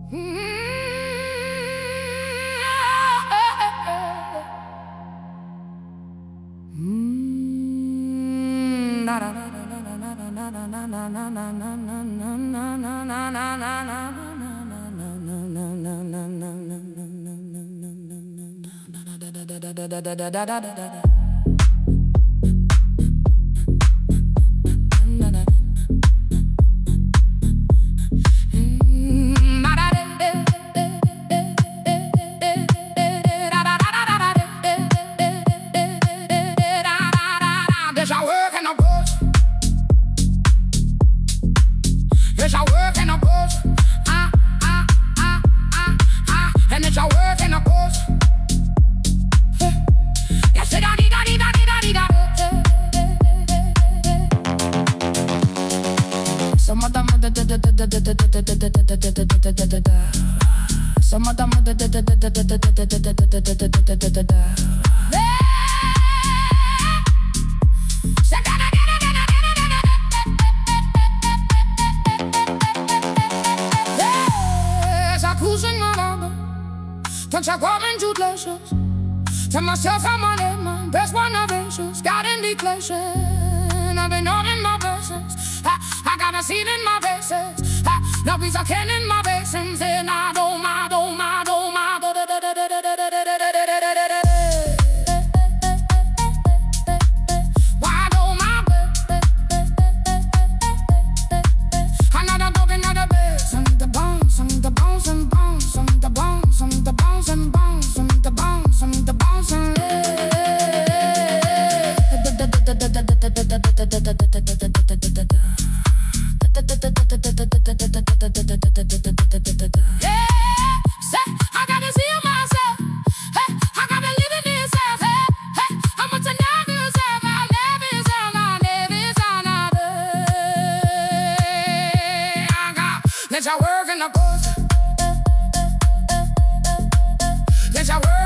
Touch a garment, you glaciers. Tell myself I'm on it, man. Best one of angels. God in declaration. I've been on in my blessings. I got a seed in my bases. Now he's a can in my basins. And I don't mind, don't mind, don't mind. Let your work in the bush. Let your work.